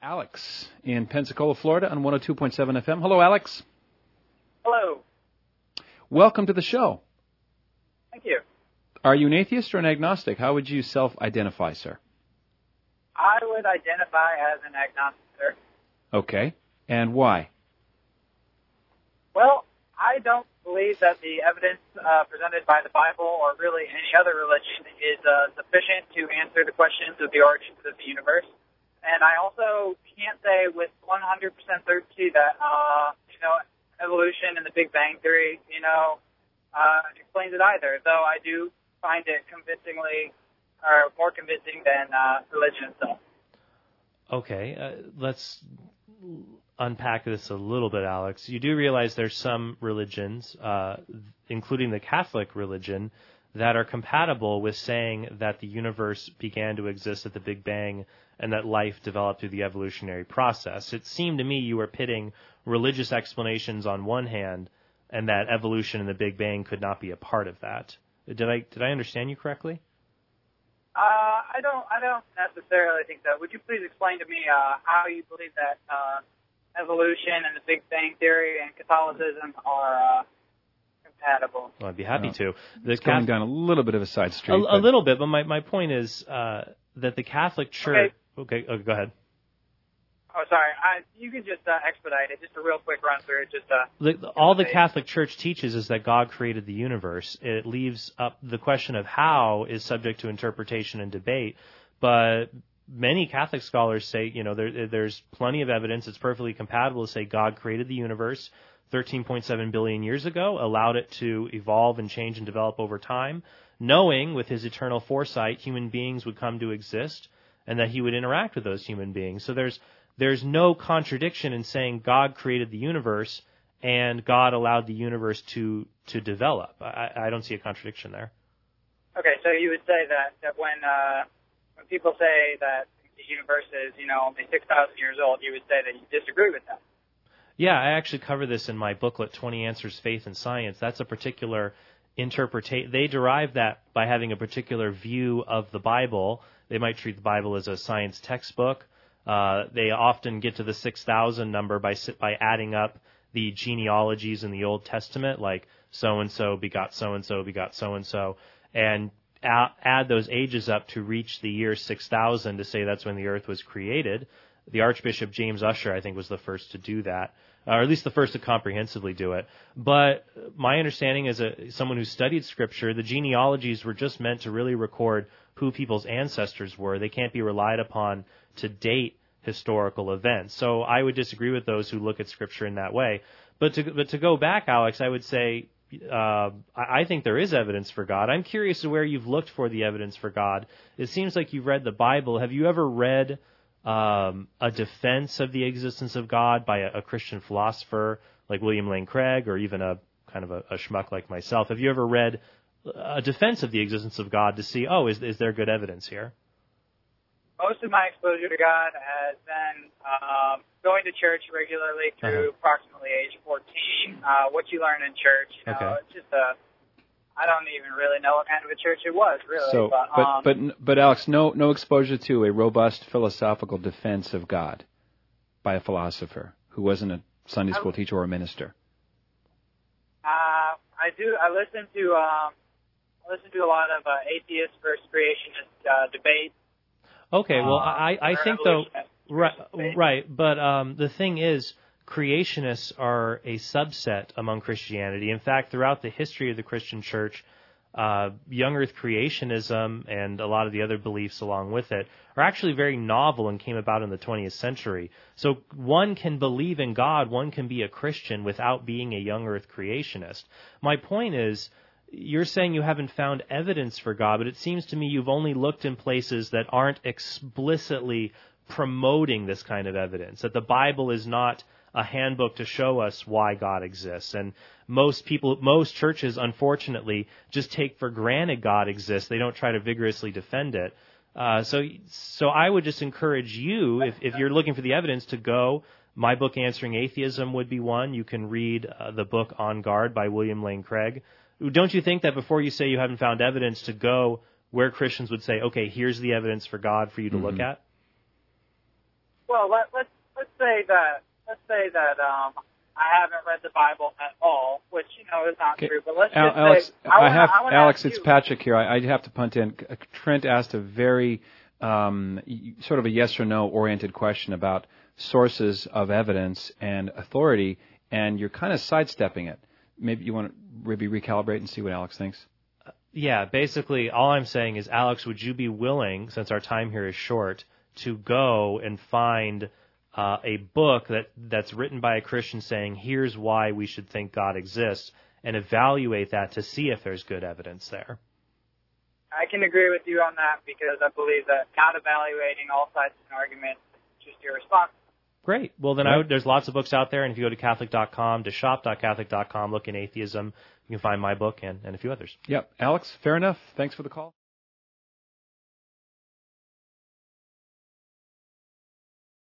Alex in Pensacola, Florida on 102.7 FM. Hello, Alex. Hello. Welcome to the show. Thank you. Are you an atheist or an agnostic? How would you self-identify, sir? I would identify as an agnostic, sir. Okay. And why? Well, I don't believe that the evidence presented by the Bible or really any other religion is sufficient to answer the questions of the origins of the universe. And I also can't say with 100% certainty that, evolution and the Big Bang Theory, explains it either, though I do find it more convincing than religion itself. Okay, let's unpack this a little bit, Alex. You do realize there's some religions, including the Catholic religion, that are compatible with saying that the universe began to exist at the Big Bang and that life developed through the evolutionary process. It seemed to me you were pitting religious explanations on one hand and that evolution and the Big Bang could not be a part of that. Did I understand you correctly? I don't necessarily think so. Would you please explain to me how you believe that evolution and the Big Bang Theory and Catholicism are compatible? Well, I'd be happy to. It's going down a little bit of a side street. A little bit, but my point is that the Catholic Church... Okay, go ahead. Oh, sorry. You can just expedite it. Just a real quick run through. All the Catholic Church teaches is that God created the universe. It leaves up the question of how is subject to interpretation and debate, but many Catholic scholars say, there's plenty of evidence. It's perfectly compatible to say God created the universe 13.7 billion years ago, allowed it to evolve and change and develop over time, knowing with his eternal foresight human beings would come to exist and that he would interact with those human beings. So there's no contradiction in saying God created the universe and God allowed the universe to develop. I don't see a contradiction there. Okay, so you would say that when people say that the universe is, only 6,000 years old, you would say that you disagree with that. Yeah, I actually cover this in my booklet, 20 Answers, Faith and Science. That's a particular interpretation. They derive that by having a particular view of the Bible. They might treat the Bible as a science textbook. They often get to the 6,000 number by adding up the genealogies in the Old Testament, like so-and-so begot so-and-so begot so-and-so, and add those ages up to reach the year 6,000 to say that's when the earth was created. The Archbishop James Ussher, I think, was the first to do that, or at least the first to comprehensively do it. But my understanding as someone who studied Scripture, the genealogies were just meant to really record who people's ancestors were. They can't be relied upon to date historical events. So I would disagree with those who look at Scripture in that way. But to go back, Alex, I would say I think there is evidence for God. I'm curious to where you've looked for the evidence for God. It seems like you've read the Bible. Have you ever read a defense of the existence of God by a Christian philosopher like William Lane Craig, or even a kind of a schmuck like myself? Have you ever read a defense of the existence of God to see, is there good evidence here? Most of my exposure to God has been going to church regularly through approximately age 14. What you learn in church, it's just I don't even really know what kind of a church it was, really. So, but Alex, no exposure to a robust philosophical defense of God by a philosopher who wasn't a Sunday school teacher or a minister. I do. I listen to a lot of atheist versus creationist debates. Okay, well, I think though, right, but the thing is, creationists are a subset among Christianity. In fact, throughout the history of the Christian church, young earth creationism and a lot of the other beliefs along with it are actually very novel and came about in the 20th century. So one can believe in God, one can be a Christian without being a young earth creationist. My point is, you're saying you haven't found evidence for God, but it seems to me you've only looked in places that aren't explicitly promoting this kind of evidence, that the Bible is not a handbook to show us why God exists. And most churches, unfortunately, just take for granted God exists. They don't try to vigorously defend it. So I would just encourage you, if you're looking for the evidence, to go. My book, Answering Atheism, would be one. You can read the book On Guard by William Lane Craig. Don't you think that before you say you haven't found evidence, to go where Christians would say, okay, here's the evidence for God for you to look at? Well, let's say that I haven't read the Bible at all, which is not true. But let's just Alex, say I Alex, it's Patrick here. I have to punt in. Trent asked a very sort of a yes or no oriented question about sources of evidence and authority, and you're kind of sidestepping it. Maybe you want to maybe recalibrate and see what Alex thinks. Yeah, basically all I'm saying is, Alex, would you be willing, since our time here is short, to go and find a book that's written by a Christian saying, here's why we should think God exists, and evaluate that to see if there's good evidence there? I can agree with you on that, because I believe that not evaluating all sides of an argument is just irresponsible. Great. Well, then there's lots of books out there, and if you go to Catholic.com, to shop.catholic.com, look in atheism, you can find my book and a few others. Yep. Alex, fair enough. Thanks for the call.